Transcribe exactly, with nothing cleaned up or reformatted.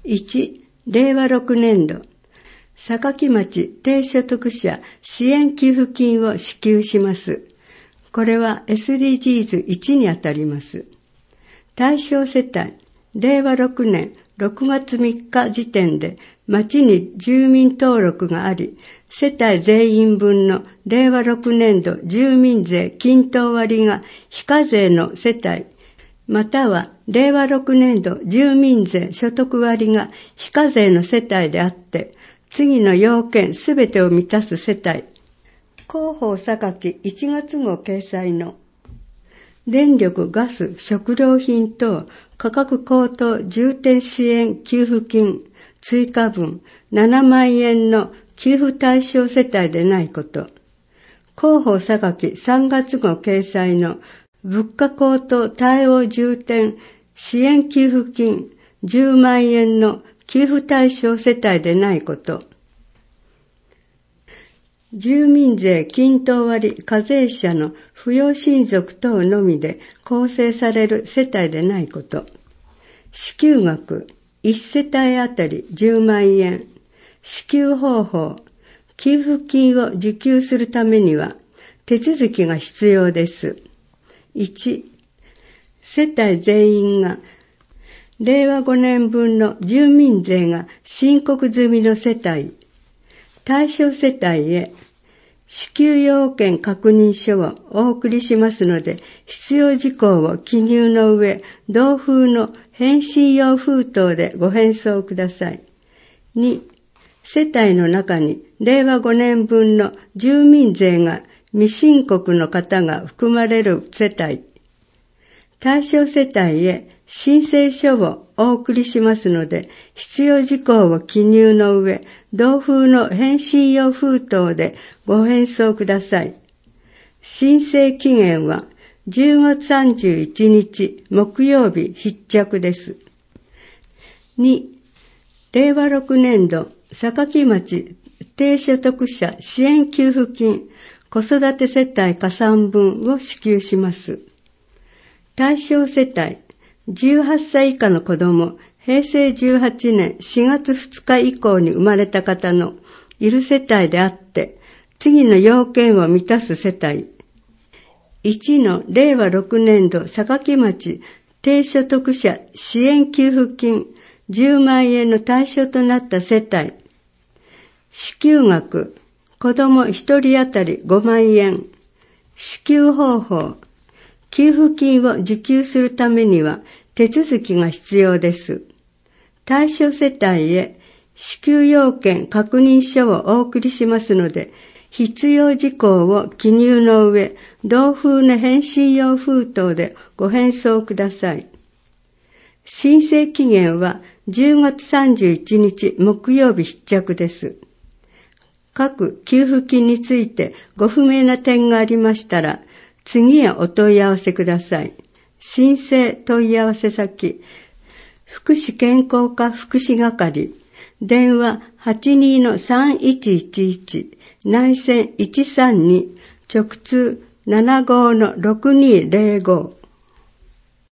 いち、れいわろくねんど、榊町低所得者支援給付金を支給します。これは エスディージーズいち にあたります。対象世帯、れいわろくねんろくがつみっか時点で町に住民登録があり、世帯全員分のれいわろくねんど住民税均等割が非課税の世帯、またはれいわろくねんど住民税所得割が非課税の世帯であって、次の要件すべてを満たす世帯、広報榊いちがつ号掲載の電力・ガス・食料品等価格高騰重点支援給付金追加分ななまんえんの給付対象世帯でないこと、広報榊さんがつ号掲載の物価高騰対応重点支援給付金じゅうまんえんの給付対象世帯でないこと、住民税均等割課税者の扶養親族等のみで構成される世帯でないこと、支給額いち世帯あたりじゅうまんえん、支給方法、給付金を受給するためには手続きが必要です。いち、世帯全員がれいわごねんぶんの住民税が申告済みの世帯、対象世帯へ支給要件確認書をお送りしますので、必要事項を記入の上、同封の返信用封筒でご返送ください。に、世帯の中にれいわごねんぶんの住民税が未申告の方が含まれる世帯、対象世帯へ申請書をお送りしますので、必要事項を記入の上、同封の返信用封筒でご返送ください。申請期限はじゅうがつさんじゅういちにち木曜日必着です。に、れいわろくねんど榊町低所得者支援給付金子育て世帯加算分を支給します。対象世帯、じゅうはっさい以下の子ども、へいせいじゅうはちねんしがつふつか以降に生まれた方のいる世帯であって、次の要件を満たす世帯。いちのれいわろくねんど榊町低所得者支援給付金じゅうまんえんの対象となった世帯。支給額、子どもひとり当たりごまんえん。支給方法、給付金を受給するためには手続きが必要です。対象世帯へ支給要件確認書をお送りしますので、必要事項を記入の上、同封の返信用封筒でご返送ください。申請期限はじゅうがつさんじゅういちにち木曜日必着です。各給付金についてご不明な点がありましたら、次へお問い合わせください。申請問い合わせ先、福祉健康課福祉係、電話 はちにーのさんいちいちいち、内線いちさんに、直通 ななごーのろくにーぜろご。